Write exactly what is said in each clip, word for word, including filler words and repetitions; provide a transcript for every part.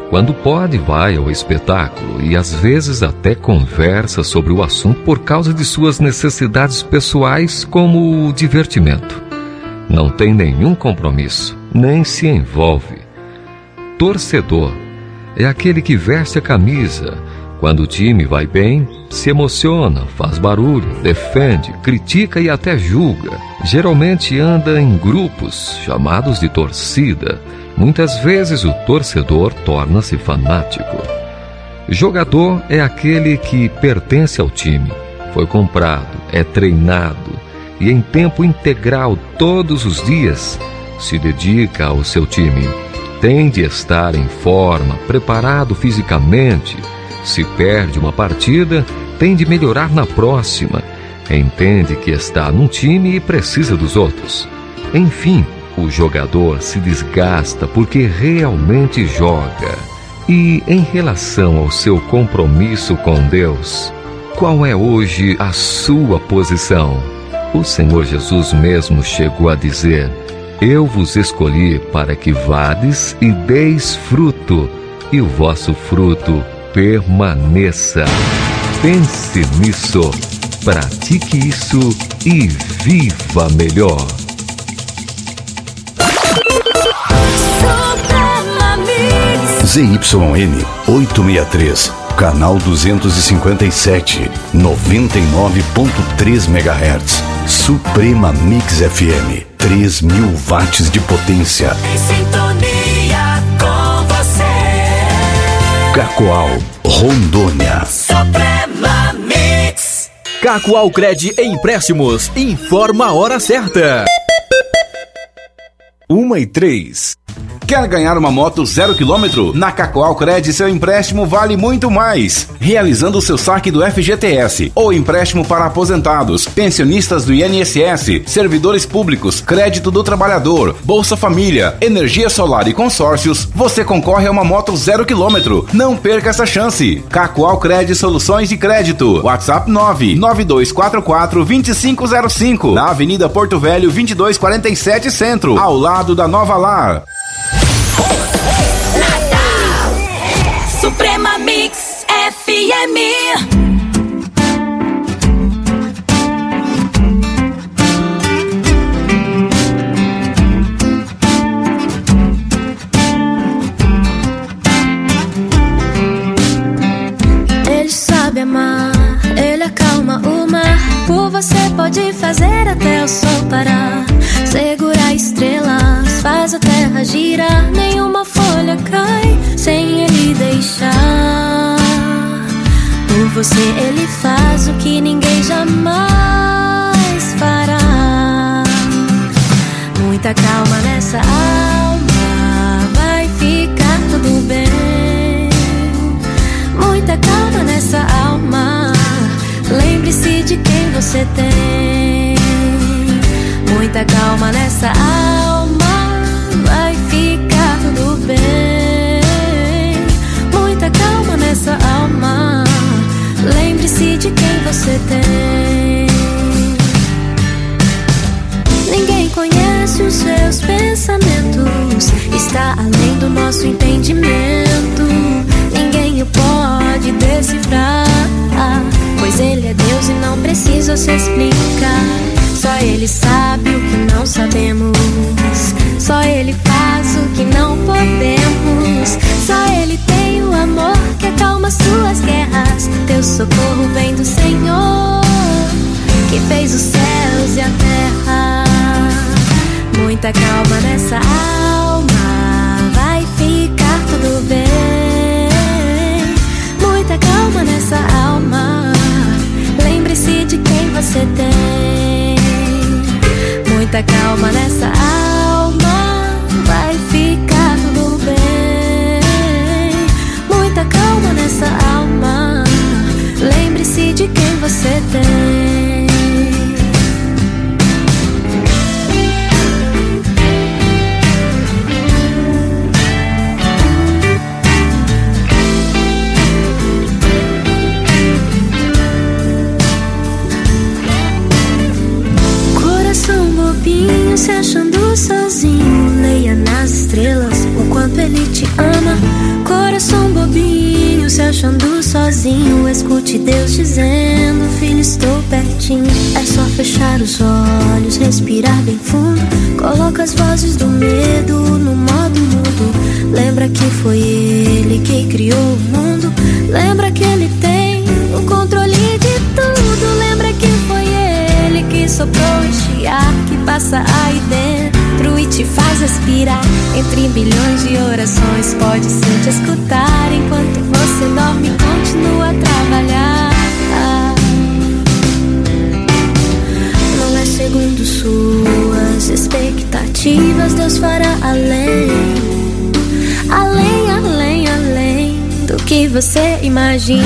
Quando pode, vai ao espetáculo e às vezes até conversa sobre o assunto por causa de suas necessidades pessoais, como o divertimento. Não tem nenhum compromisso, nem se envolve. Torcedor é aquele que veste a camisa. Quando o time vai bem, se emociona, faz barulho, defende, critica e até julga. Geralmente anda em grupos chamados de torcida. Muitas vezes o torcedor torna-se fanático. Jogador é aquele que pertence ao time, foi comprado, é treinado e em tempo integral todos os dias se dedica ao seu time. Tem de estar em forma, preparado fisicamente. Se perde uma partida, tem de melhorar na próxima. Entende que está num time e precisa dos outros. Enfim, o jogador se desgasta porque realmente joga. E em relação ao seu compromisso com Deus, qual é hoje a sua posição? O Senhor Jesus mesmo chegou a dizer: eu vos escolhi para que vades e deis fruto, e o vosso fruto permaneça. Pense nisso, pratique isso e viva melhor. Z Y N oitocentos e sessenta e três, canal duzentos e cinquenta e sete, noventa e nove ponto três megahertz. Suprema Mix F M, três mil watts de potência. Em sintonia com você. Cacoal, Rondônia. Suprema Mix. Cacoal Cred Empréstimos, informa a hora certa. Uma e três. Quer ganhar uma moto zero quilômetro? Na Cacoal Cred, seu empréstimo vale muito mais. Realizando o seu saque do F G T S ou empréstimo para aposentados, pensionistas do I N S S, servidores públicos, crédito do trabalhador, Bolsa Família, energia solar e consórcios, você concorre a uma moto zero quilômetro. Não perca essa chance. Cacoal Cred Soluções de Crédito. WhatsApp nove nove dois quatro quatro dois cinco zero cinco. Na Avenida Porto Velho vinte e dois quarenta e sete Centro, ao lado da Nova Lar. Natal Suprema Mix F M. Ele sabe amar, ele acalma o mar. Por você pode fazer até o sol parar, segurar estrelas, faz a terra girar. Nenhuma folha cai sem ele deixar. Por você ele faz o que ninguém jamais fará. Muita calma nessa alma, vai ficar tudo bem. Muita calma nessa alma, lembre-se de quem você tem. Muita calma nessa alma, vai ficar tudo bem. Muita calma nessa alma, lembre-se de quem você tem. Ninguém conhece os seus pensamentos, está além do nosso entendimento. Ninguém o pode decifrar, pois ele é Deus e não precisa se explicar. Só ele sabe o que não sabemos, só ele faz o que não podemos. Só ele tem o amor que acalma suas guerras. Teu socorro vem do Senhor, que fez os céus e a terra. Muita calma nessa alma, vai ficar tudo bem. Muita calma nessa alma, lembre-se de quem você tem. Muita calma nessa alma, vai ficar tudo bem. Muita calma nessa alma, lembre-se de quem você tem. Se achando sozinho, escute Deus dizendo: filho, estou pertinho. É só fechar os olhos, respirar bem fundo. Coloca as vozes do medo no modo mudo. Lembra que foi Ele que criou o mundo. Lembra que Ele tem o controle de tudo. Lembra que foi Ele que soprou este ar que passa aí dentro e te faz respirar. Entre bilhões de orações pode sim te escutar. Enquanto você dorme, continua a trabalhar. Não é segundo suas expectativas, Deus fará além. Além, além, além do que você imagina.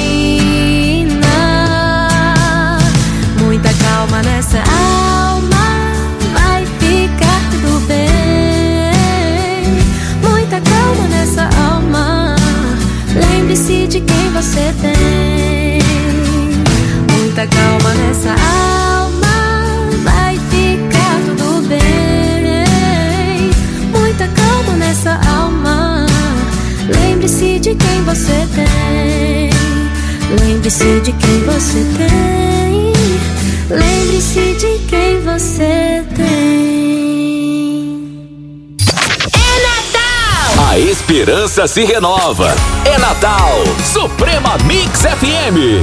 Muita calma nessa alma, vai ficar tudo bem. Muita calma nessa alma, lembre-se de quem você tem. Muita calma nessa alma, vai ficar tudo bem. Muita calma nessa alma, lembre-se de quem você tem. Lembre-se de quem você tem. Lembre-se de quem você tem. É Natal! A esperança se renova. É Natal, Suprema Mix F M.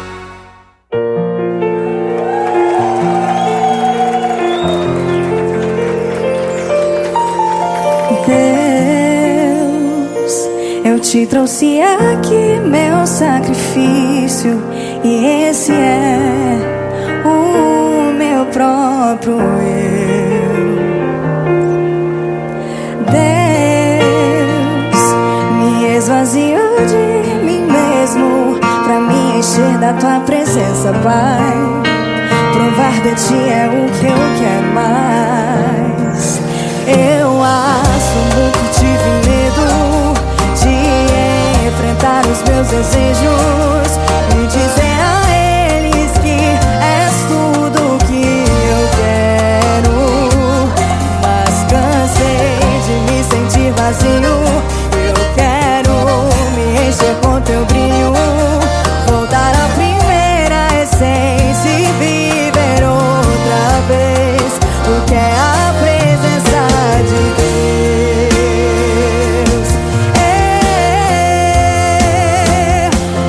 Deus, eu te trouxe aqui meu sacrifício, e esse é o meu próprio eu. Deus, me esvazio de mim mesmo pra me encher da tua presença, Pai. Provar de ti é o que eu quero mais. Eu assumo que tive medo de enfrentar os meus desejos e dizer a eles que és tudo que eu quero. Mas cansei de me sentir vazio. Eu quero me encher com teu brilho, voltar à primeira essência e viver outra vez o que é a presença de Deus. É,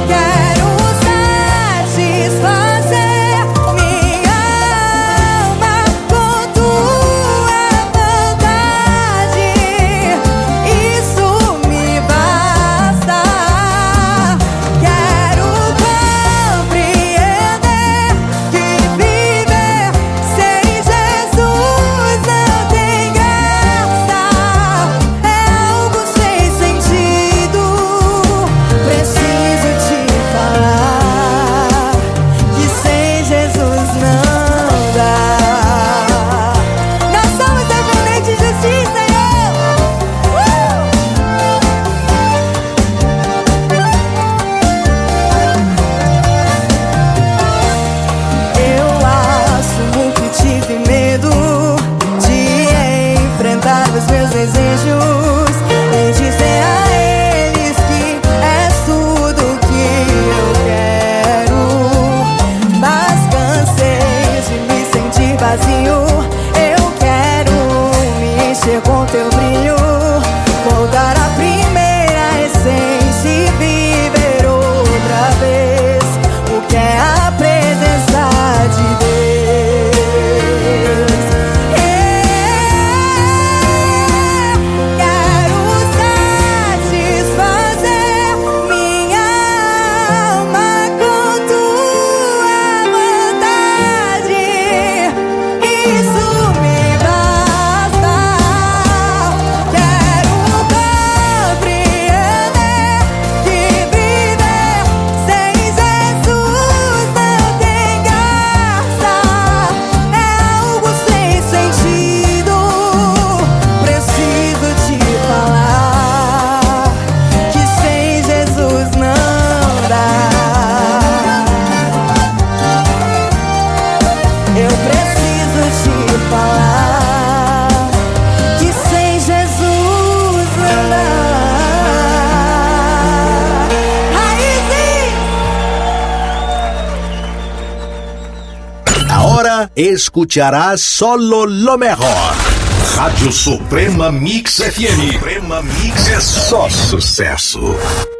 escucharás solo lo mejor. Rádio Suprema Mix F M. Suprema Mix é só sucesso.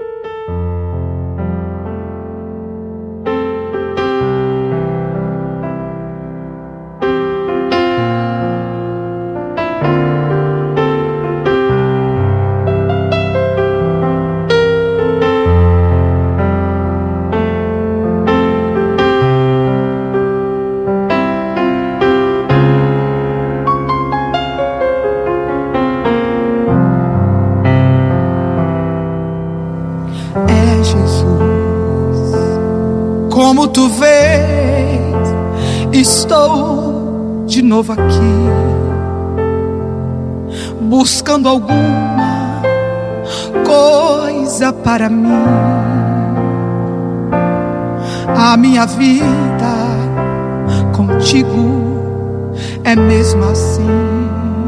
Como tu vês, estou de novo aqui, buscando alguma coisa para mim. A minha vida contigo é mesmo assim.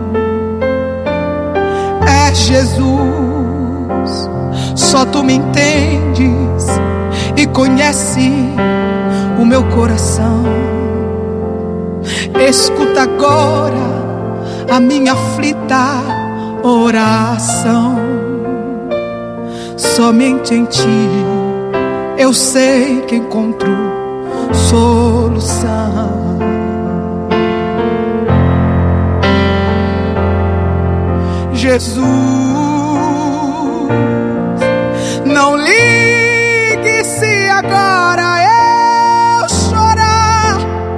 É Jesus, só tu me entendes e conhece o meu coração. Escuta agora a minha aflita oração. Somente em ti eu sei que encontro solução. Jesus, não ligue se agora eu chorar.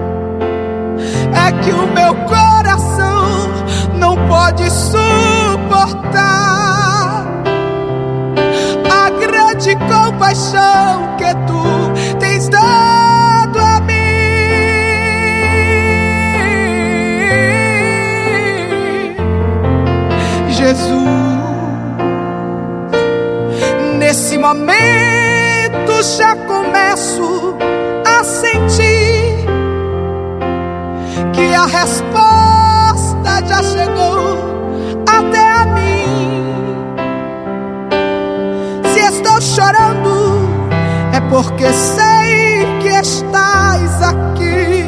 É que o meu coração não pode suportar a grande compaixão que tu tens dado a mim. Jesus, nesse momento já começo a sentir que a resposta já chegou até a mim. Se estou chorando é porque sei que estás aqui.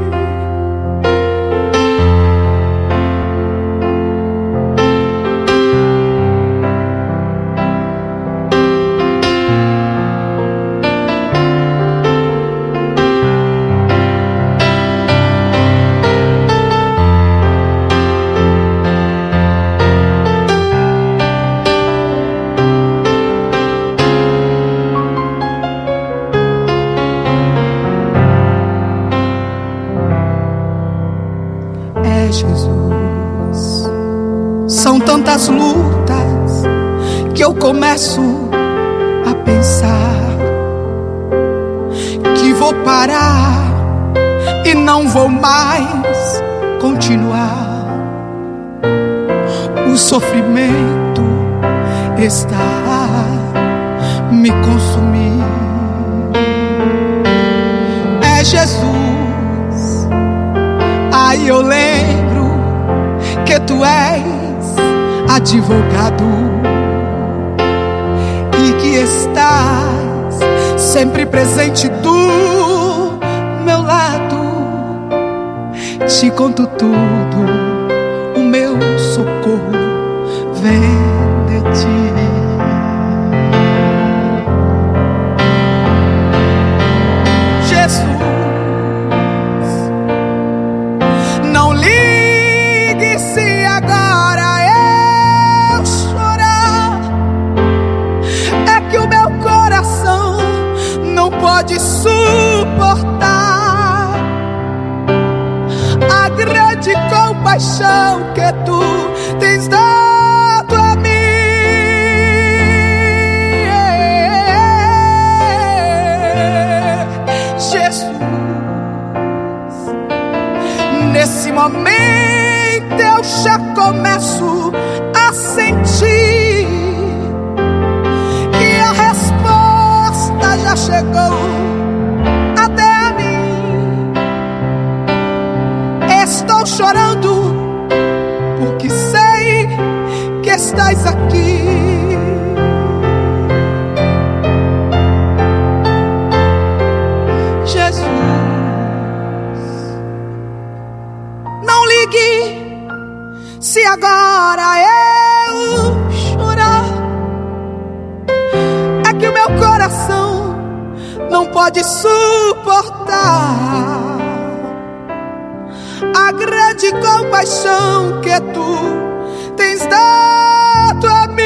Jesus, são tantas lutas que eu começo a pensar que vou parar e não vou mais continuar. O sofrimento está me consumindo. É Jesus, aí eu lembro que tu és advogado e que estás sempre presente do meu lado. Te conto tudo, o meu socorro vem de ti. Jesus, não ligue se agora eu chorar. É que o meu coração não pode suportar a grande compaixão que tu tens dado a mim. Jesus, nesse momento eu já começo a sentir que a resposta já chegou até a mim. Estou chorando porque sei que estás aqui. Jesus, agora eu chorar, é que o meu coração não pode suportar a grande compaixão que tu tens dado a mim.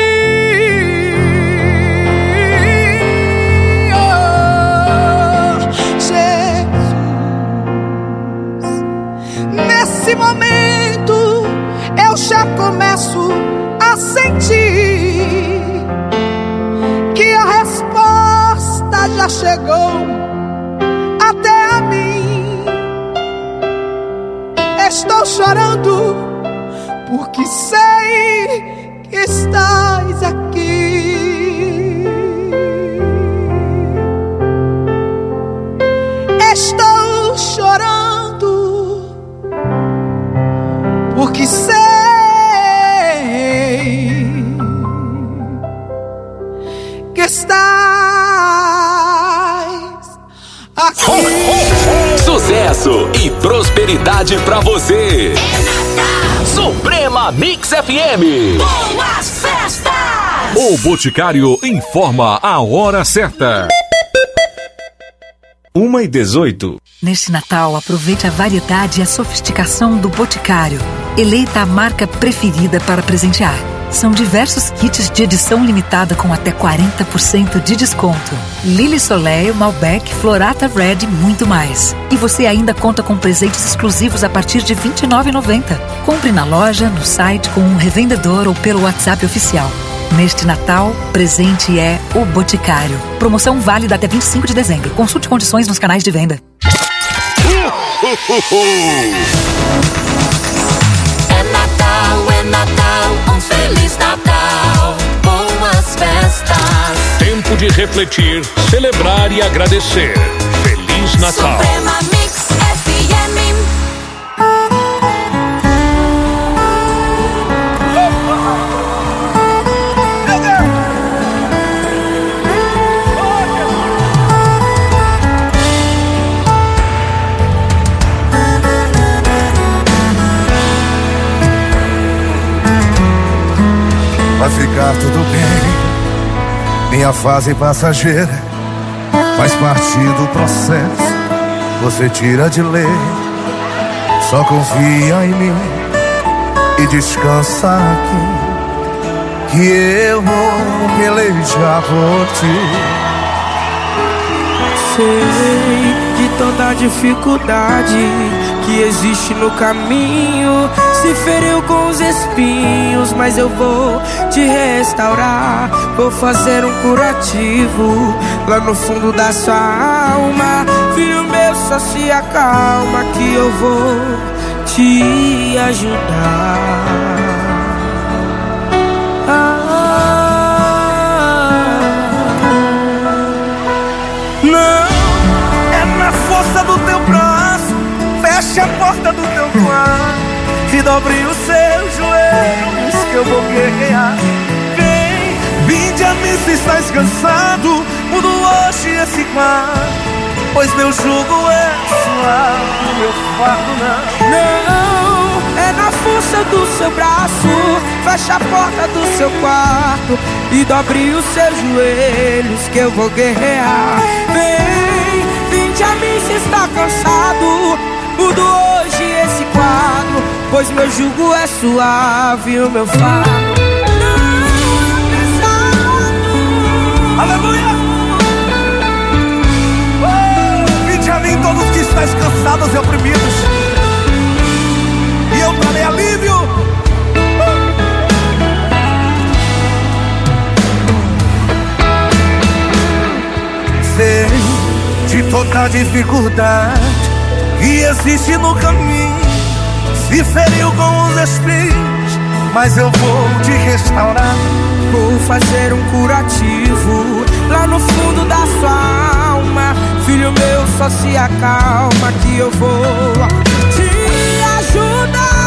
Oh, Jesus, nesse momento eu já começo a sentir que a resposta já chegou até a mim. Estou chorando porque sei que estás aqui. Estou chorando porque sei que estás aqui. Sucesso e prosperidade pra você. É Natal. Suprema Mix F M. Boas festas. O Boticário informa a hora certa. uma e dezoito. Neste Natal, aproveite a variedade e a sofisticação do Boticário. Eleita a marca preferida para presentear. São diversos kits de edição limitada com até quarenta por cento de desconto. Lily Soleil, Malbec, Florata Red e muito mais. E você ainda conta com presentes exclusivos a partir de vinte e nove reais e noventa centavos. Compre na loja, no site, com um revendedor ou pelo WhatsApp oficial. Neste Natal, presente é o Boticário. Promoção válida até vinte e cinco de dezembro. Consulte condições nos canais de venda. É Natal, é Natal, um Feliz Natal, boas festas. Tempo de refletir, celebrar e agradecer. Feliz Natal. Suprema Mix F M. Vai ficar tudo bem, minha fase passageira faz parte do processo, você tira de lei. Só confia em mim e descansa aqui, que eu vou pelejar por ti. Sei de toda a dificuldade que existe no caminho, se feriu com os espinhos, mas eu vou te restaurar. Vou fazer um curativo lá no fundo da sua alma. Filho meu, só se acalma que eu vou te ajudar. Força do teu braço, feche a porta do teu quarto e dobre os seus joelhos que eu vou guerrear. Vem, vinde a mim se estás cansado, mudo hoje esse quarto, pois meu jugo é suave, meu fardo não. Não, é na força do seu braço, feche a porta do seu quarto e dobre os seus joelhos que eu vou guerrear. Vem, vinde a mim se está cansado, mudo hoje esse quadro, pois meu jugo é suave, o meu fardo não é pesado. Aleluia! Oh, vinde a mim todos que estáis cansados e oprimidos, e eu trarei alívio. Sei de toda a dificuldade que existe no caminho, se feriu com os espinhos, mas eu vou te restaurar. Vou fazer um curativo lá no fundo da sua alma. Filho meu, só se acalma que eu vou te ajudar.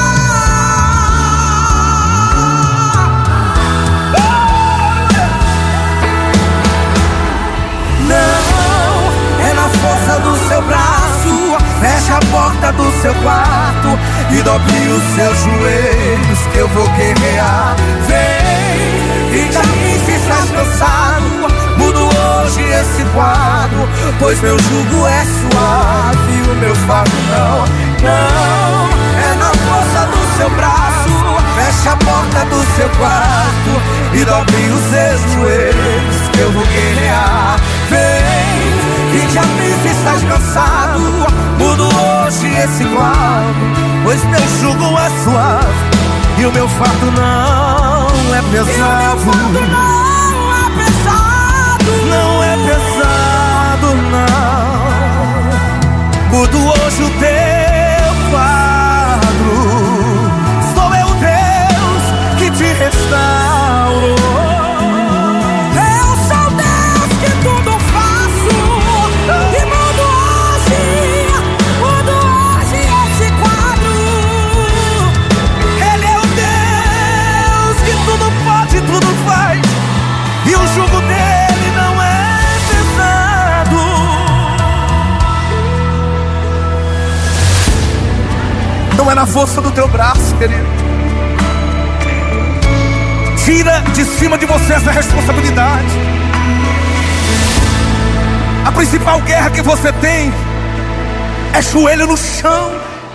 Não, é na força do seu braço, feche a porta do seu quarto e dobre os seus joelhos que eu vou guerrear. Vem, e já me se estás cansado, mudo hoje esse quadro, pois meu jugo é suave e o meu fardo não. Não, é na força do seu braço, feche a porta do seu quarto e dobre os seus joelhos que eu vou guerrear. Vem, e já me se estás cansado, mudo hoje esse quadro, pois meu jugo é suave e o meu fardo não é pesado. Não é pesado, não é pesado, não. Mudo hoje o teu quadro, sou eu Deus que te restauro. Eu sou Deus que tudo faço e mudo hoje, mudo hoje esse quadro. Ele é o Deus que tudo pode, tudo faz, e o jugo dele não é pesado. Não é na força do teu braço, querido. Tira de cima de você essa responsabilidade. A principal guerra que você tem é joelho no chão.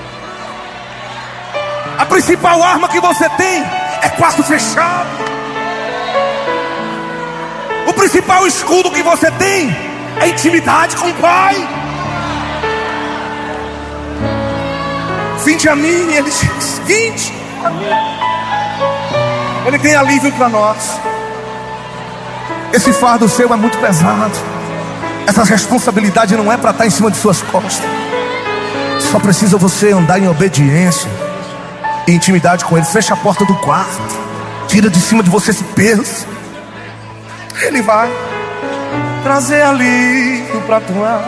A principal arma que você tem é quarto fechado. O principal escudo que você tem é intimidade com o Pai. Vinde a mim, ele diz, vinde a mim. Ele tem alívio para nós. Esse fardo seu é muito pesado. Essa responsabilidade não é para estar em cima de suas costas. Só precisa você andar em obediência e intimidade com ele. Fecha a porta do quarto, tira de cima de você esse peso. Ele vai trazer alívio para tua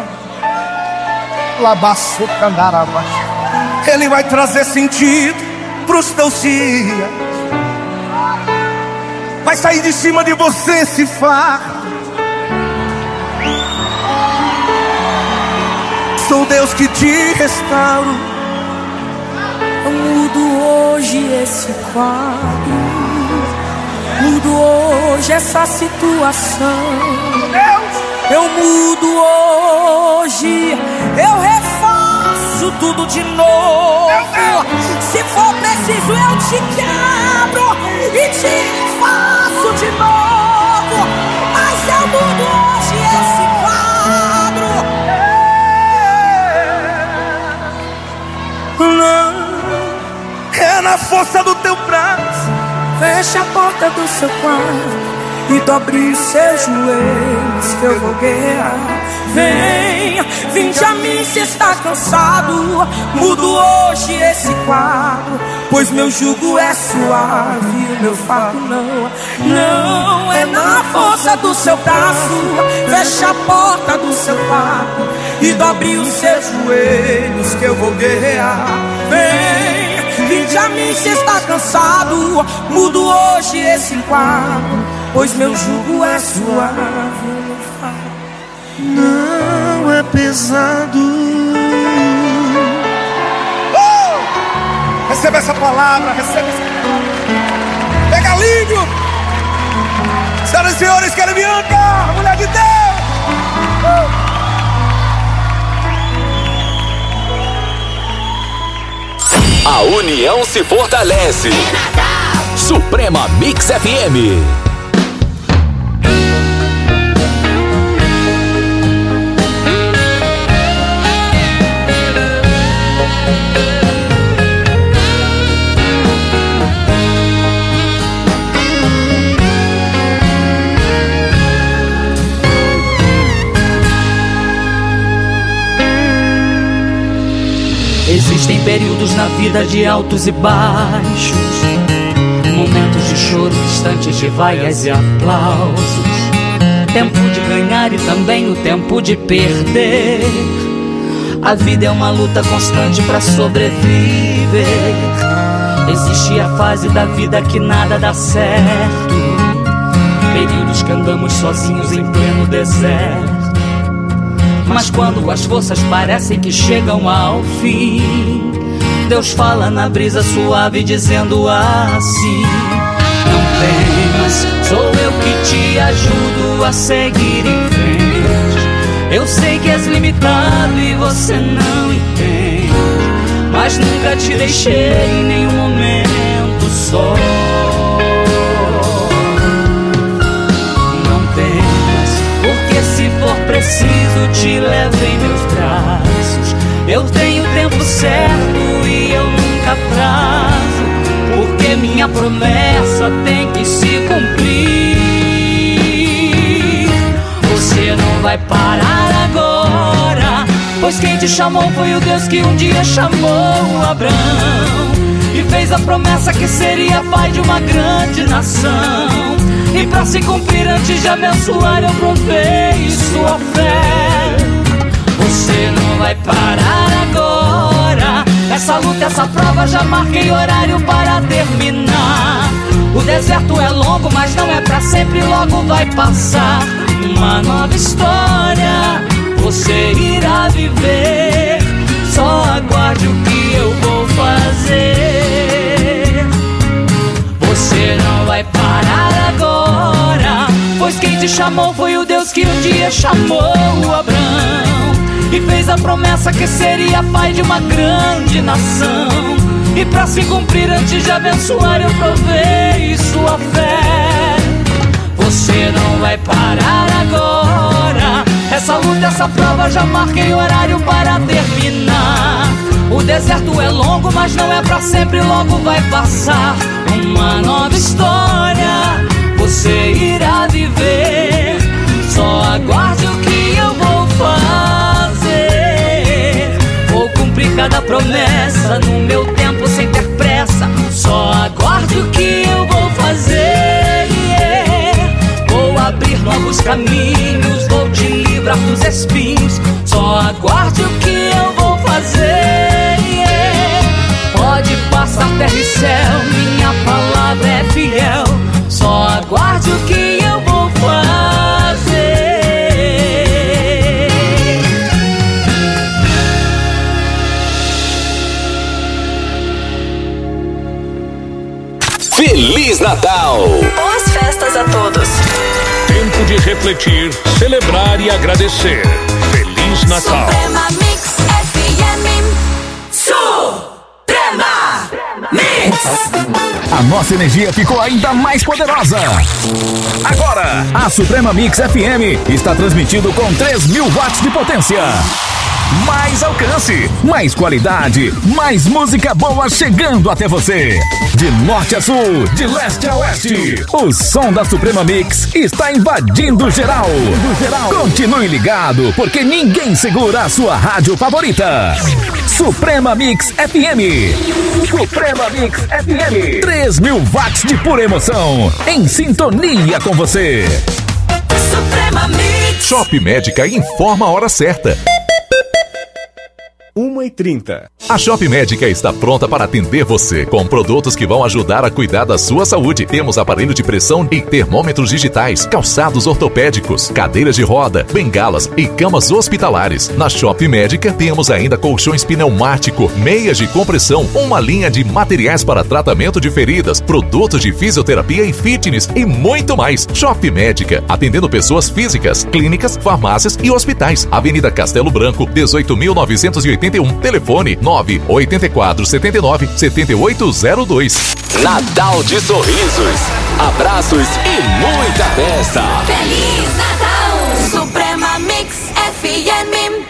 labaço candaraba. Ele vai trazer sentido para os teus dias. Vai sair de cima de você esse fardo. Sou Deus que te restauro. Eu mudo hoje esse quadro, mudo hoje essa situação. Eu mudo hoje, eu refaço tudo de novo. Se for preciso eu te quebro e te faço de novo. Mas eu mudo hoje esse quadro. Não, é na força do teu braço. Feche a porta do seu quarto e dobre os seus joelhos que eu vou guerrear. Vem, vinde a mim se está cansado, mudo hoje esse quadro, pois meu jugo é suave e o meu fardo não. Não é na força do seu braço, feche a porta do seu quarto e dobre os seus joelhos que eu vou guerrear. Vem, vinde a mim se está cansado, mudo hoje esse quadro, pois meu jugo é suave, meu fardo não é pesado. Oh! Receba essa palavra, receba essa palavra. Pega alívio. Senhoras e senhores, querem Bianca, a mulher de Deus. Uh! A união se fortalece. Suprema Mix F M. Existem períodos na vida de altos e baixos, momentos de choro, instantes de vaias e aplausos, tempo de ganhar e também o tempo de perder. A vida é uma luta constante para sobreviver. Existe a fase da vida que nada dá certo, períodos que andamos sozinhos em pleno deserto. Mas quando as forças parecem que chegam ao fim, Deus fala na brisa suave dizendo assim: não temas, sou eu que te ajudo a seguir em frente. Eu sei que és limitado e você não entende, mas nunca te deixei em nenhum momento só. Não temas, porque se for preciso te levo em meus braços. Eu tenho tempo certo e eu nunca atraso, porque minha promessa tem que se cumprir. Você não vai parar agora, pois quem te chamou foi o Deus que um dia chamou Abraão e fez a promessa que seria pai de uma grande nação. E pra se cumprir, antes de abençoar, eu provei sua fé. Você não vai parar agora, essa luta, essa prova, já marquei horário para terminar. O deserto é longo, mas não é pra sempre, logo vai passar. Uma nova história você irá viver, só aguarde o que eu vou fazer. Você não vai parar agora, pois quem te chamou foi o Deus que um dia chamou Abraão e fez a promessa que seria pai de uma grande nação. E pra se cumprir, antes de abençoar, eu provei sua fé. Você não vai parar agora, essa luta, essa prova, já marquei horário para terminar. O deserto é longo, mas não é pra sempre, logo vai passar. Uma nova história você irá viver, só aguarde o que eu vou fazer. Vou cumprir cada promessa no meu tempo sem ter pressa, só aguarde o que eu vou fazer. Yeah. Vou abrir novos caminhos, vou te livrar dos espinhos, só aguarde o que eu vou fazer. Yeah. Pode passar terra e céu, minha palavra é fiel, só aguarde o que eu vou fazer. Feliz Natal! Boas festas a todos! Tempo de refletir, celebrar e agradecer. Feliz Natal! Suprema Mix F M. Suprema Mix! A nossa energia ficou ainda mais poderosa. Agora, a Suprema Mix F M está transmitindo com três mil watts de potência. Mais alcance, mais qualidade, mais música boa chegando até você. De norte a sul, de leste a oeste, o som da Suprema Mix está invadindo geral. Continue ligado, porque ninguém segura a sua rádio favorita. Suprema Mix F M. Suprema Mix F M. três mil watts de pura emoção, em sintonia com você. Suprema Mix. Shop Médica informa a hora certa. uma e trinta. A Shop Médica está pronta para atender você com produtos que vão ajudar a cuidar da sua saúde. Temos aparelho de pressão e termômetros digitais, calçados ortopédicos, cadeiras de roda, bengalas e camas hospitalares. Na Shop Médica temos ainda colchões pneumático, meias de compressão, uma linha de materiais para tratamento de feridas, produtos de fisioterapia e fitness e muito mais. Shop Médica, atendendo pessoas físicas, clínicas, farmácias e hospitais. Avenida Castelo Branco, dezoito mil novecentos e oitenta e um. Telefone nove oito quatro sete nove sete oito zero dois. Natal de sorrisos, abraços e muita festa. Feliz Natal! Suprema Mix F M.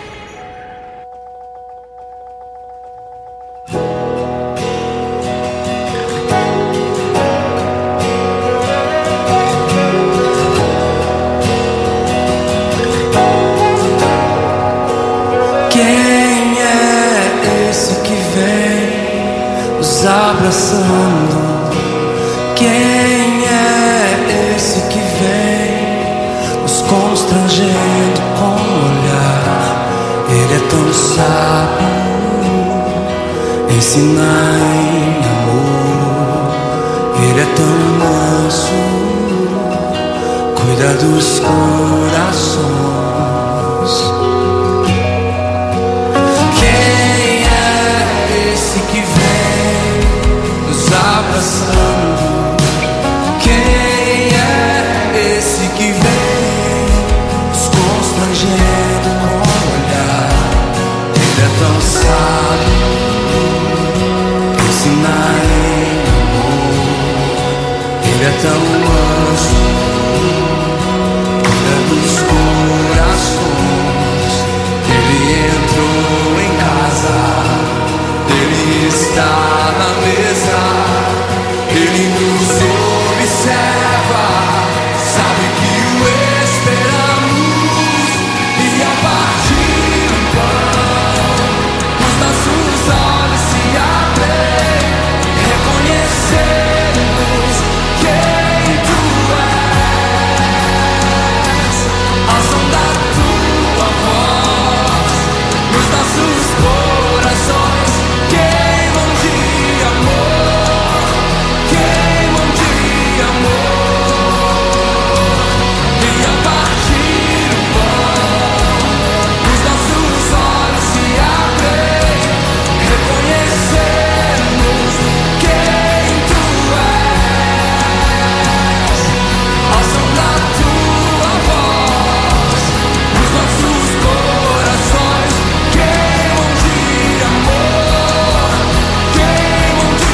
Quem é esse que vem nos abraçando? Quem é esse que vem nos constrangendo com o olhar? Ele é tão sábio, ensinar em amor. Ele é tão manso, cuida dos corações. Quem é esse que guarda dos corações. Ele entrou em casa, ele está na mesa, ele nos observa, sabe que o esperamos, e a partir do pão, os nossos olhos se abrem, reconhecemos quem tu és, ao som da tua voz, nos nossos corações queimam de amor, queimam de amor, e a partir do pão, os nossos olhos se abrem, reconhecemos quem tu és, ao som da tua voz, os nossos corações queimam de amor, queimam de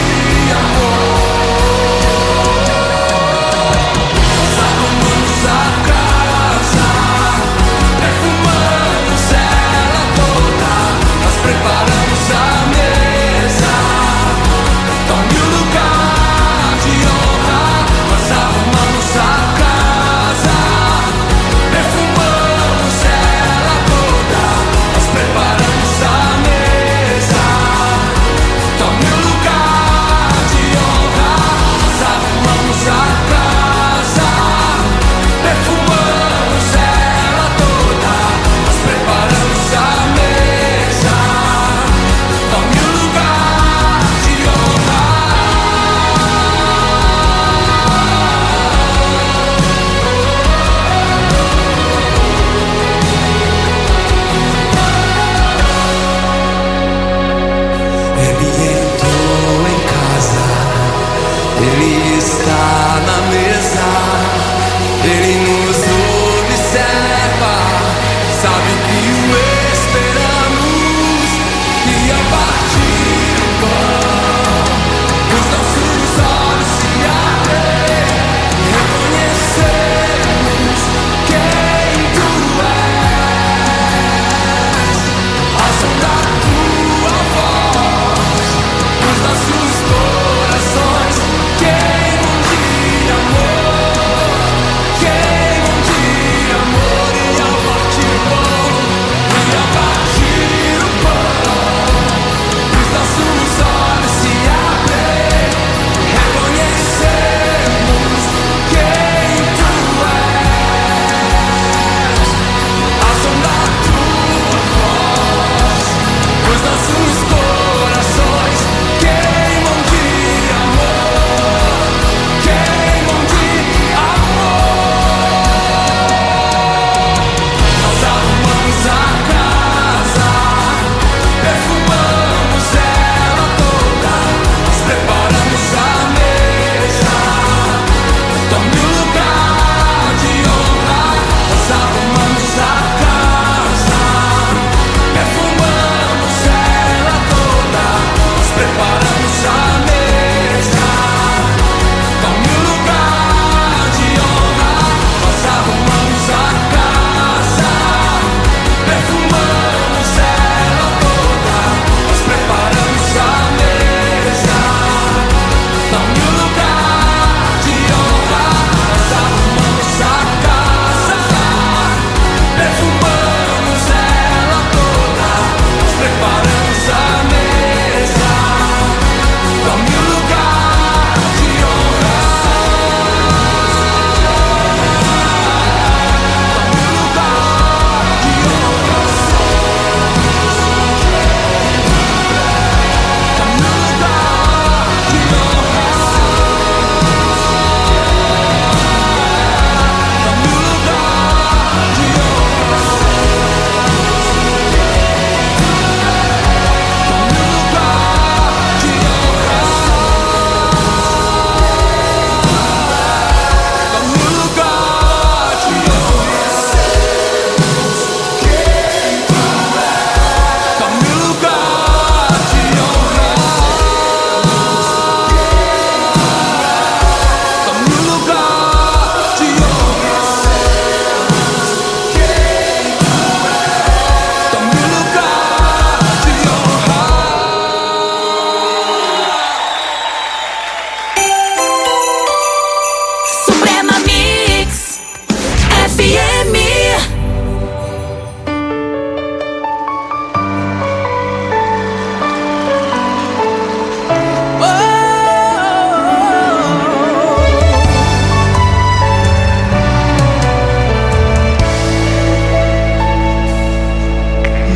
amor. Nós arrumamos a casa, perfumamos ela toda, nós preparamos a mesa, tome o lugar de honra. Nós arrumamos a casa, perfumamos ela toda, nós preparamos a mesa, tome o lugar de honra. Nós arrumamos a casa, perfumamos ela toda, nós preparamos a mesa, tome o lugar de honra. Ele entrou em casa, ele está na mesa, ele nos observa, sabe que o esperamos, e a partir do pão, os nossos olhos se abrem, reconhecemos quem tu és, ao som da tua voz, os nossos corações queimam de amor, queimam de amor, e a partir do pão,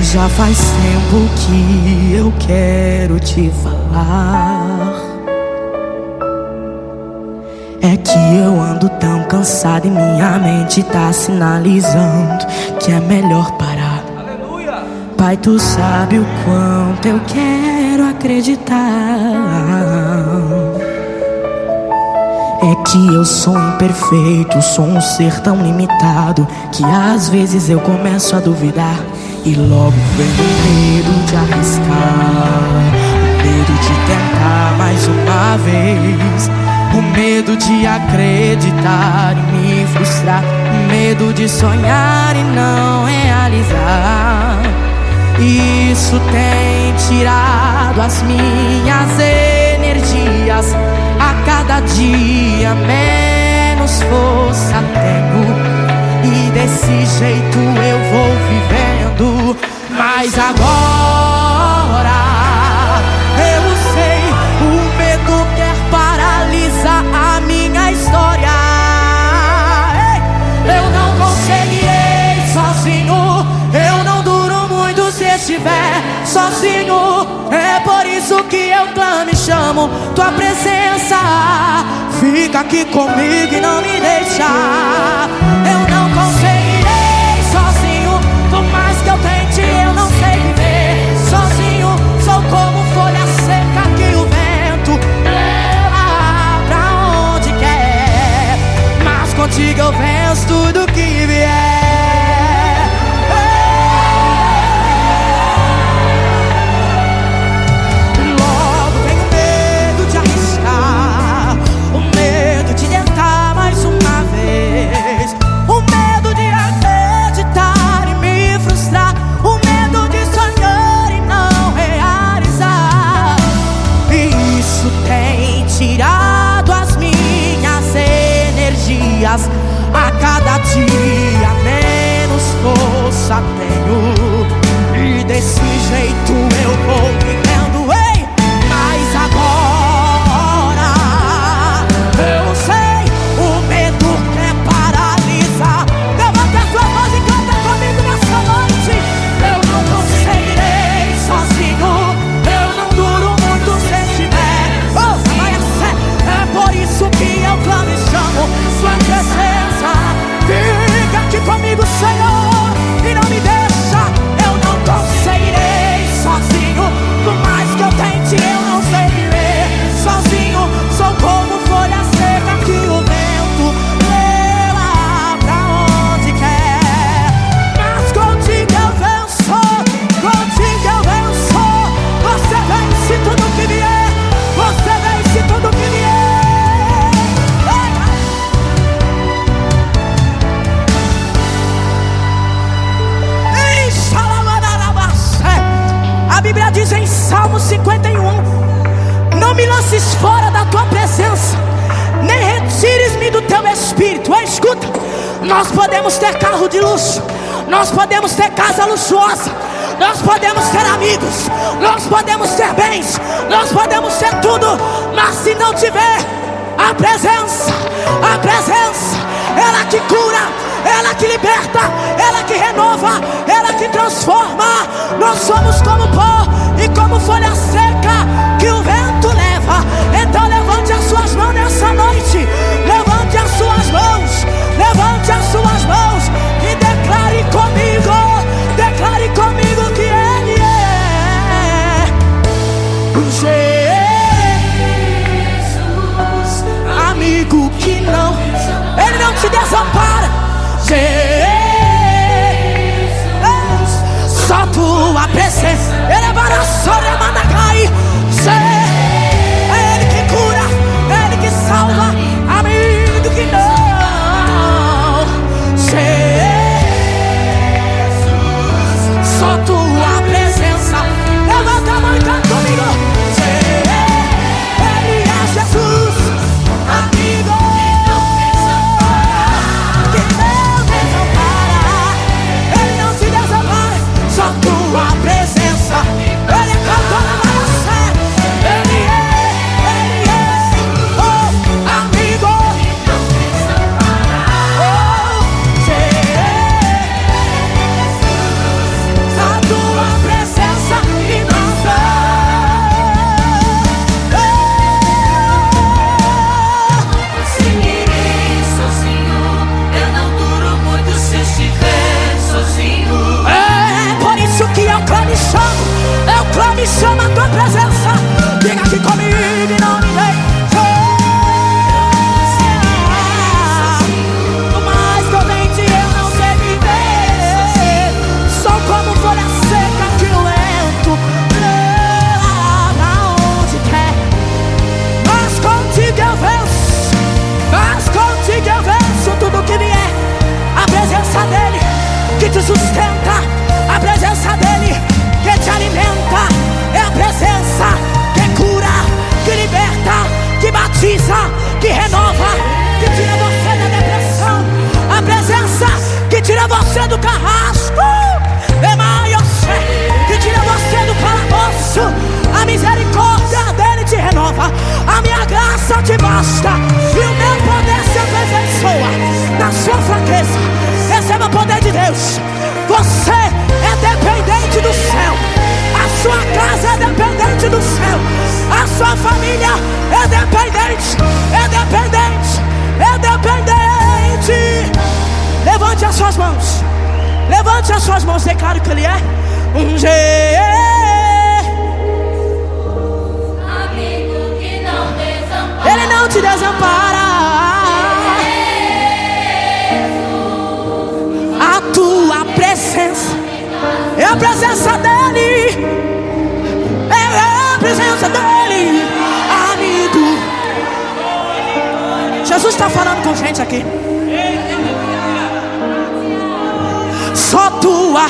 Já faz tempo que eu quero te falar. É que eu ando tão cansado e minha mente tá sinalizando que é melhor parar. Aleluia. Pai, tu sabe o quanto eu quero acreditar. É que eu sou imperfeito, sou um ser tão limitado que às vezes eu começo a duvidar. E logo vem o medo de arriscar, o medo de tentar mais uma vez, o medo de acreditar e me frustrar, o medo de sonhar e não realizar. Isso tem tirado as minhas energias. A cada dia menos força tenho, e desse jeito eu vou vivendo. Mas agora eu sei, o medo quer paralisar a minha história. Ei, eu não conseguirei sozinho, eu não duro muito se estiver sozinho. É por isso que eu clamo e chamo tua presença. Fica aqui comigo e não me deixa. Eu não conseguirei sozinho, por mais que eu tente, eu não sei viver sozinho. Sou como folha seca que o vento leva pra onde quer, mas contigo eu venço tudo que vier. Tirado as minhas energias. A cada dia menos força tenho, e desse jeito eu vou vivendo. Ei, mas agora eu sei, o medo quer paralisar. Levanta a sua voz e canta comigo nessa noite. Eu não conseguirei sozinho, eu não duro muito se estiver. Oh, é por isso que eu clamo e chamo sua presença. Fica aqui comigo, Senhor, e não me deixa. Eu não conseguirei sozinho, por mais que eu tente, eu não sei viver sozinho. Sou como folha seca que o vento leva pra onde quer, mas contigo eu venço, contigo eu venço. Você vence tudo que vier, você vence tudo que vier. A Bíblia diz em Salmo cinquenta e um: não me lances fora da tua presença, nem retires-me do teu espírito. Ei, escuta, nós podemos ter carro de luxo, nós podemos ter casa luxuosa, nós podemos ter amigos, nós podemos ter bens, nós podemos ter tudo, mas se não tiver a presença, a presença, ela que cura, ela que liberta, ela que renova, ela que transforma. Nós somos como pó e como folha seca que o vento leva. Então levante as suas mãos nessa noite, levante as suas mãos, levante as suas mãos e declare comigo, declare comigo que Ele é o Jesus, amigo que não, Ele não te desampara. Jesus, te sustenta, a presença dele que te alimenta. É a presença que cura, que liberta, que batiza, que renova, que tira você da depressão. A presença que tira você do carrasco, que tira você do calabouço. A misericórdia dele te renova, a minha graça te basta, e o meu poder se aperfeiçoa na sua fraqueza. Receba o poder de Deus. Você é dependente do céu, a sua casa é dependente do céu, a sua família é dependente, é dependente, é dependente. Levante as suas mãos, levante as suas mãos, declare que ele é um G. Amigo que não desampara. Ele não te desampara. A tua presença é a presença dele, é a presença dele, amigo. Jesus está falando com gente aqui. Só tua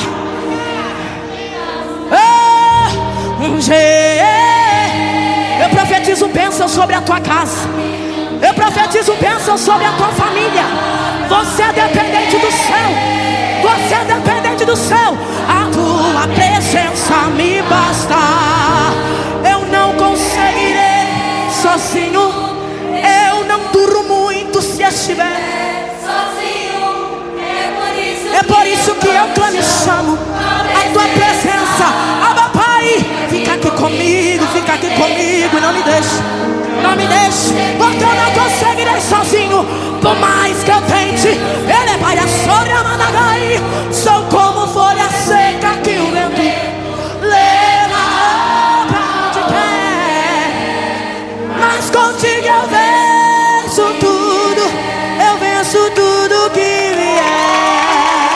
é um G. Eu profetizo bênção sobre a tua casa, eu profetizo bênção sobre a tua família. Você é dependente do céu, você é dependente do céu. A tua presença me basta. Eu não conseguirei sozinho, eu não duro muito se estiver sozinho. É por isso, é por isso que eu clamo e chamo a tua presença. Abba, Pai, fica aqui comigo, fica aqui comigo e não me deixe, não me deixe, porque eu não conseguirei sozinho. Por mais que eu tente, ele vai a sobre a managai. Sou como folha seca que o vento leva pra onde quer. Mas contigo eu venço tudo, eu venço tudo que vier.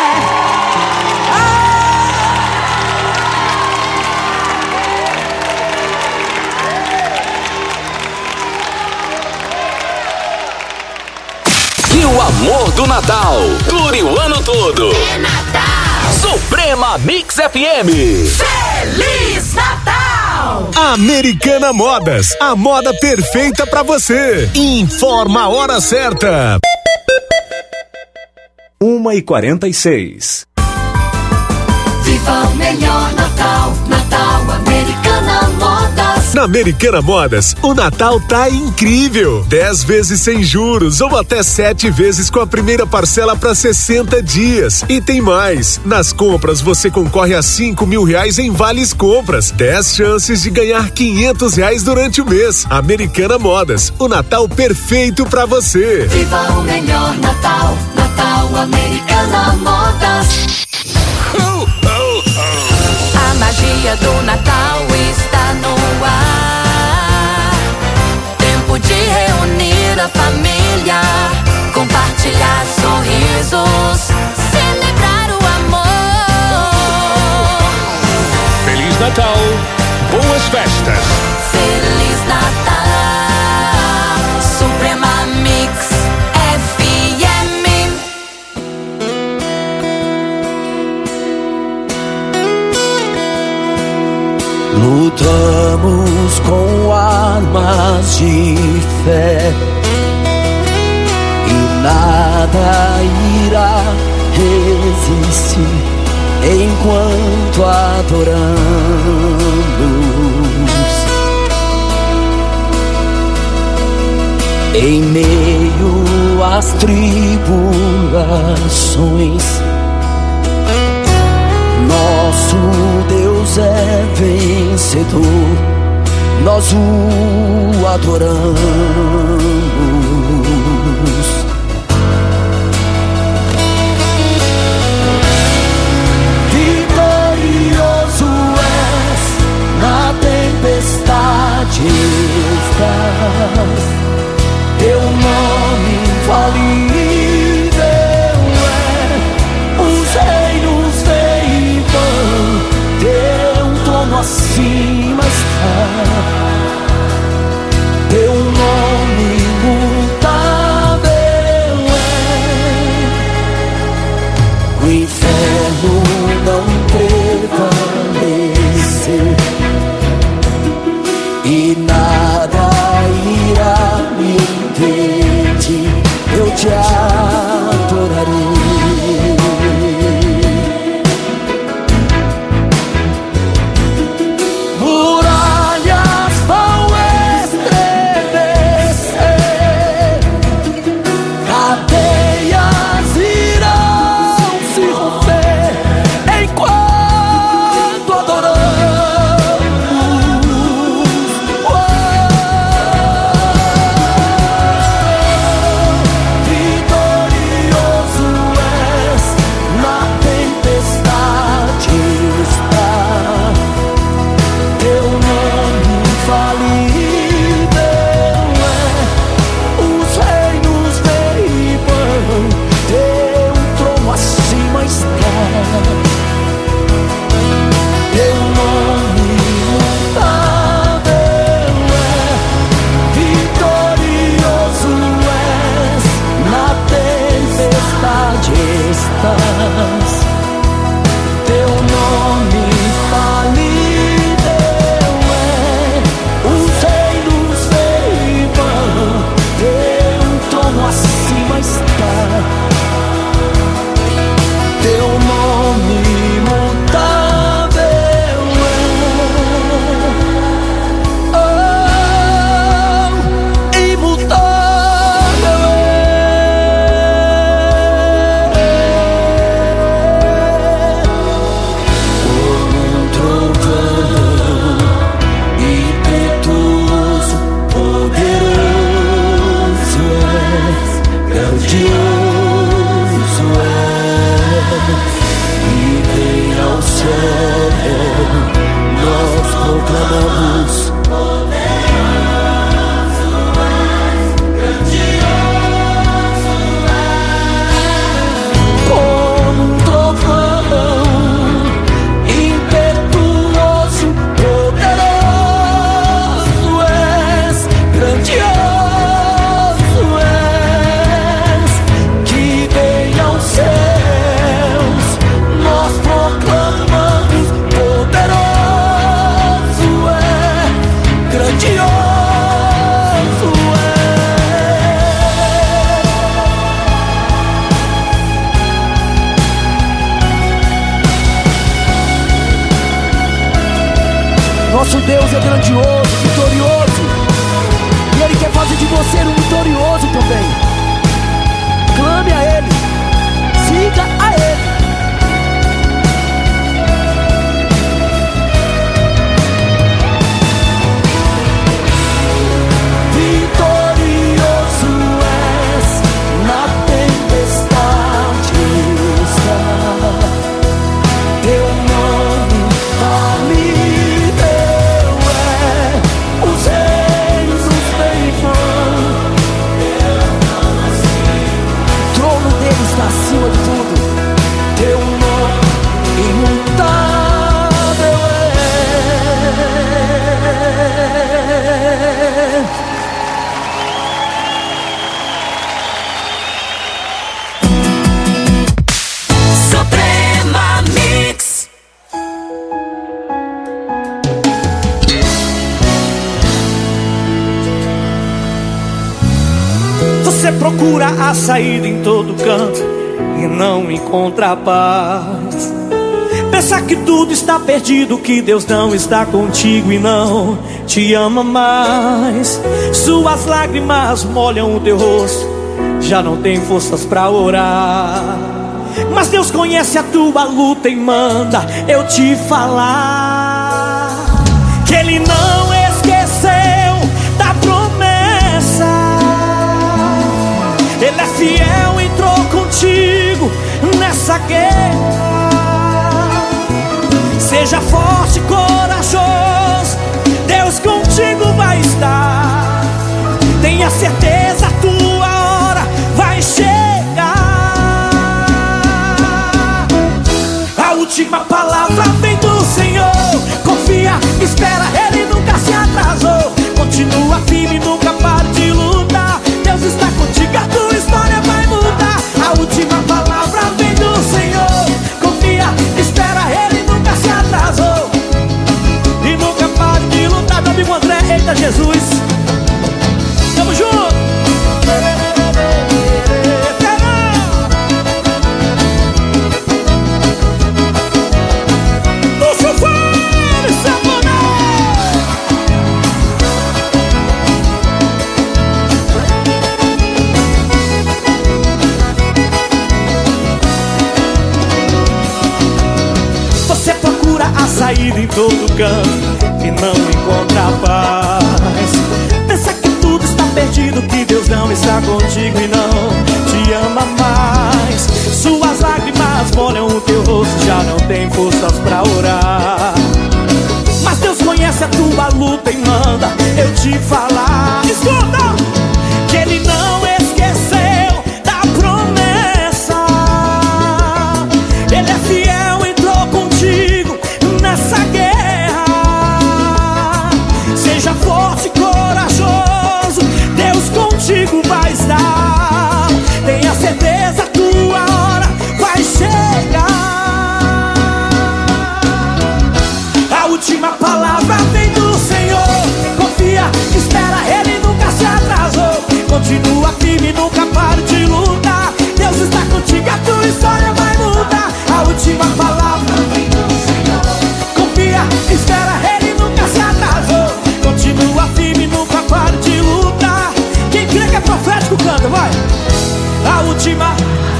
Que o amor do Natal dure o ano todo. É Natal. Suprema Mix F M. Feliz Natal. Americana Modas, a moda perfeita pra você. Informa a hora certa. uma e quarenta e seis. Viva o melhor Natal, Natal Americana Modas. Na Americana Modas, o Natal tá incrível. dez vezes sem juros ou até sete vezes com a primeira parcela para sessenta dias. E tem mais. Nas compras você concorre a cinco mil reais em vales compras. dez chances de ganhar quinhentos reais durante o mês. Americana Modas, o Natal perfeito para você. Viva o melhor Natal, Natal Americana Modas. A magia do Natal está no ar. Tempo de reunir a família, compartilhar sorrisos, celebrar o amor. Feliz Natal, boas festas. Feliz Natal, Suprema Mix F M. Lutamos com armas de fé e nada irá resistir enquanto adoramos. Em meio às tribulações, nosso Deus é vencedor, nós o adoramos. Vitorioso és, na tempestade estás, teu nome infalível é, os reinos vêm, teu trono acima está, teu nome imutável é. O inferno inferno não prevalecer, e nada irá me impedir, eu te adorarei. Muralhas vão estremecer, cadeias irão se romper, enquanto adoramos. Oh, vitorioso és, na tempestade está teu nome infalível é. Os reinos vêm e vão, teu trono acima está. Teu nome imutável é, vitorioso és, na tempestade estás. Teu nome infalível é, os reinos vêm e vão, teu trono acima está. Teu nome imutável é, oh, imutável é. Como um trovão impetuoso, poderoso és, grandioso és, e vem ao céu, nós proclamamos. Como um trovão impetuoso, poderoso és, grandioso és, que vem aos céus, nós proclamamos. Poderoso é, grandioso é. Nosso Deus é grandioso, vitorioso, e Ele quer fazer de você um vitorioso também. Clame a Ele, siga a Ele. Vitorioso és, na tempestade está. Teu nome infalível é, os reinos vêm e vão, trono dele está acima de tudo. Teu nome imutável é. Suprema Mix. Você procura a saída em todo canto e não encontra a paz. Pensa que tudo está perdido, que Deus não está contigo e não te ama mais. Suas lágrimas molham o teu rosto, já não tem forças pra orar. Mas Deus conhece a tua luta e manda eu te falar que Ele não esqueceu da promessa. Ele é fiel, entrou contigo nessa guerra. Seja forte e corajoso, Deus contigo vai estar. Tenha certeza, a tua hora vai chegar. A última palavra vem do Senhor. Confia, espera, Ele nunca se atrasou. Continua firme, nunca pare de lutar. Deus está contigo, a tua história vai mudar. A última palavra vem do Senhor. Confia, saída em todo canto e não encontra paz. Pensa que tudo está perdido, que Deus não está contigo e não te ama mais. Suas lágrimas molham o teu rosto, já não tem forças pra orar. Mas Deus conhece a tua luta e manda eu te falar. Escuta! Que Ele não esqueceu da promessa. Ele é fiel, entrou contigo nessa guerra. Seja forte e corajoso, Deus contigo vai estar. Tenha certeza, tua hora vai chegar. A última palavra vem do Senhor. Confia, espera, Ele nunca se atrasou. Continua firme, nunca pare de lutar. Deus está contigo, a tua história vai mudar. A última palavra vem do Senhor. Confia, espera, Ele nunca se atrasou. Continua firme, nunca pare de lutar. Quem crê que é profético canta, vai. A última.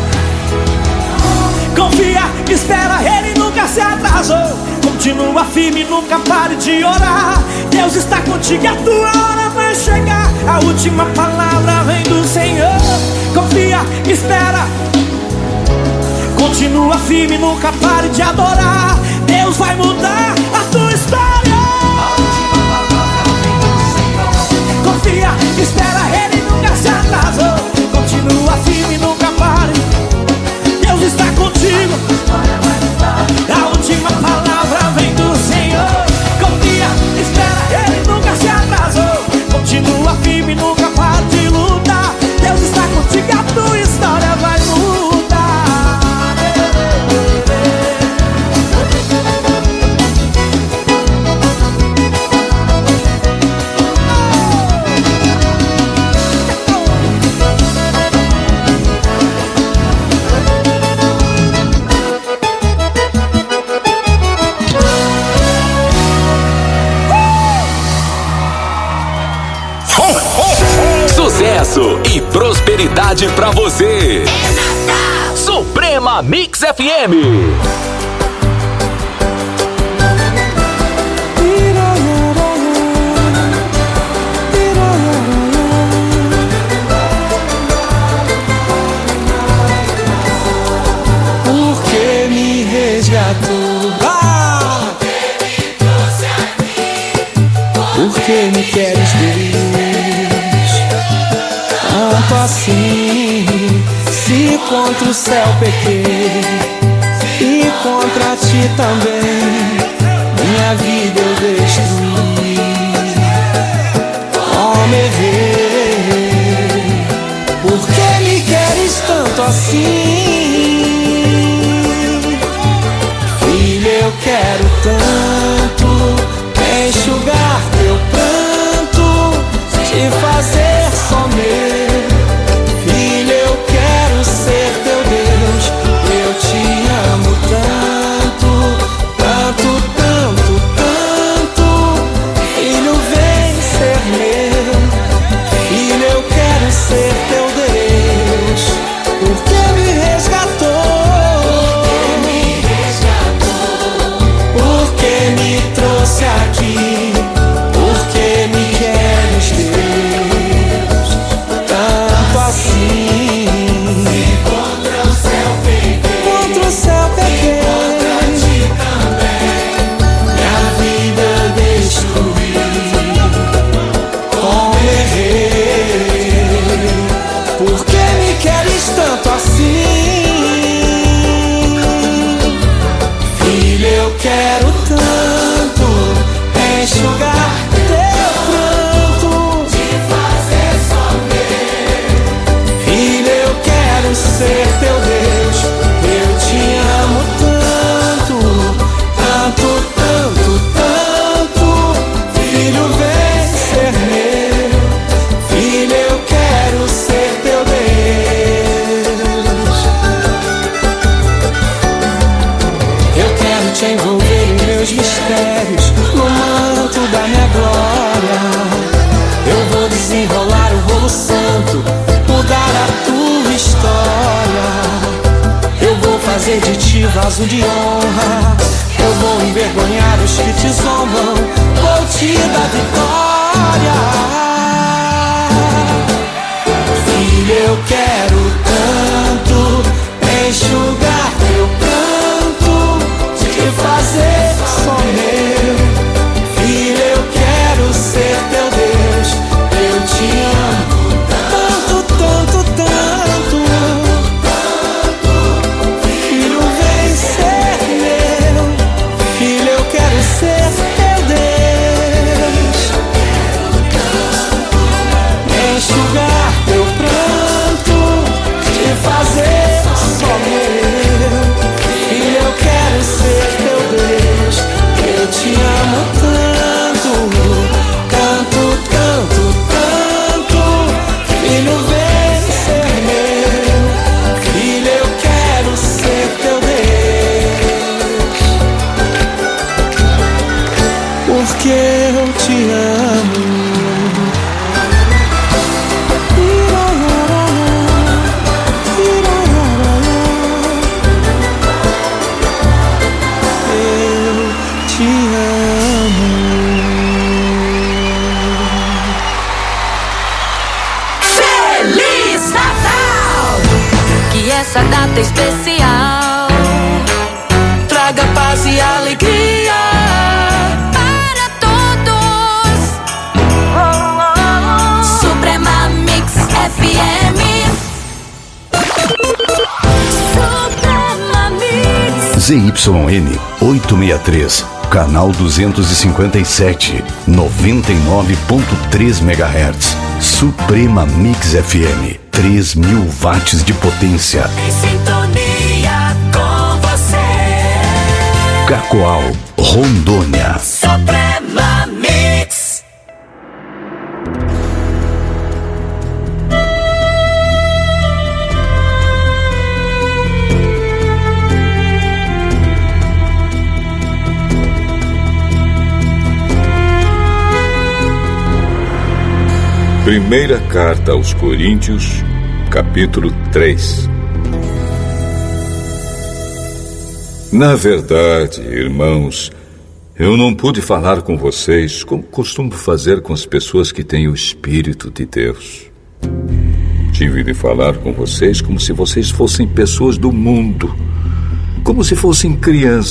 Confia, espera, Ele nunca se atrasou. Continua firme, nunca pare de orar. Deus está contigo, a tua hora vai chegar. A última palavra vem do Senhor. Confia, espera. Continua firme, nunca pare de adorar. Deus vai mudar a tua história. A última palavra vem do Senhor. Confia, espera, Ele nunca se atrasou. Continua firme, nunca pare. Deus está contigo. A última palavra vem do Senhor. Confia, espera, Ele nunca se atrasou. Continua firme, nunca pare de lutar. Deus está contigo, a tua história vai mudar. Sucesso e prosperidade pra você. Suprema Mix F M. Porque me resgatou, ah! Porque me trouxe aqui, porque me queres, Deus, tanto assim. Se contra o céu pequei e contra ti também, minha vida eu destruí. Como errei, por que me queres tanto assim? Filho, eu quero tanto enxugar teu pranto, te fazer só meu. Filho, eu quero ser teu Deus, eu te amo tanto, tanto, tanto, tanto. Filho, vem ser meu. Filho, eu quero ser teu Deus, porque me resgatou, porque me trouxe aqui, porque me queres, Deus, tanto assim. Contra o céu pequei, contra o céu pequei, contra ti também, minha vida destruí. Como errei, por que me queres tanto assim? Filho, eu quero tanto enxugar teu pranto, te fazer só ver. Filho, eu quero ser teu Deus, eu te amo tanto, tanto, tanto, tanto. Filho, vem ser meu. Filho, eu quero ser teu Deus. Eu quero te envolver em meus mistérios, no manto da minha glória. Eu vou desenrolar o rolo santo, mudar a tua história. Eu vou fazer de ti vaso de honra, Eu vou envergonhar os que te zombam, vou te dar vitória. Filho, eu quero tanto enxugar teu pranto, te fazer só meu. Filho, eu quero ser teu Deus, eu te amo tanto, tanto, tanto. Filho, vem ser meu. Filho, eu quero ser teu Deus, enxugar teu pranto, te fazer só meu. Filho, eu quero ser teu Deus, eu te amo tanto, tanto, tanto, tanto. Filho, vem ser meu. Filho, eu quero ser teu Deus, porque eu te amo. Feliz Natal! Que essa data especial traga paz e alegria para todos. Suprema Mix F M. Suprema Mix. Z Y N oitocentos e sessenta e três, canal duzentos e cinquenta e sete, noventa e nove ponto três megahertz. Suprema Mix F M, três mil watts de potência. Em sintonia com você. Cacoal, Rondônia. Suprema Mix. Primeira carta aos Coríntios, capítulo três. Na verdade, irmãos, eu não pude falar com vocês como costumo fazer com as pessoas que têm o Espírito de Deus. Tive de falar com vocês como se vocês fossem pessoas do mundo, como se fossem crianças.